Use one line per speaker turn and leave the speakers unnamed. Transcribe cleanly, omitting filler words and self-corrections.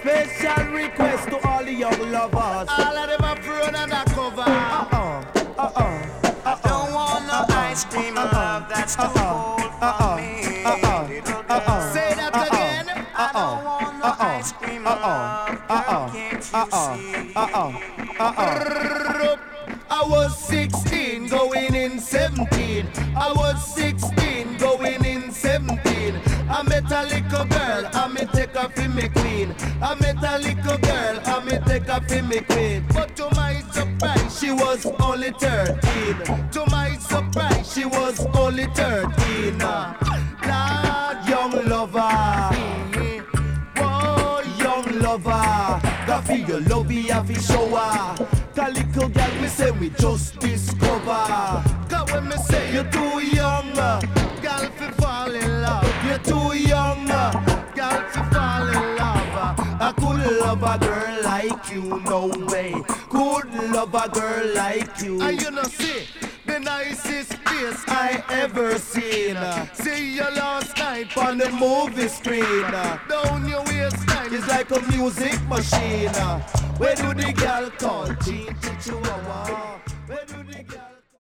Special request to all the young lovers.
All of them are prone and a cover. I don't want no ice cream love, that's too cold for me. Say that again. I don't want no ice cream love, girl, can't you see? I was 16 going in 17. I was 16 going in 17. I met a little girl, I me take her for me queen. I met a little girl, I me take her for me queen. But to my surprise, she was only 13. To my surprise, she was only 13. Lord, young lover. Whoa, young lover. Got for your love, you have to show her. That little girl, me say we just discover. Cause when me say you're too young, girl, fi fall in love. You're too young, girl, fi fall in love. I could love a girl like you, no way. Could love a girl like you. And you know see the nicest face I ever seen. See you last night on the movie screen. Down your waistline, it's like a music machine. Where do the girl call? Chihuahua. Where do the girl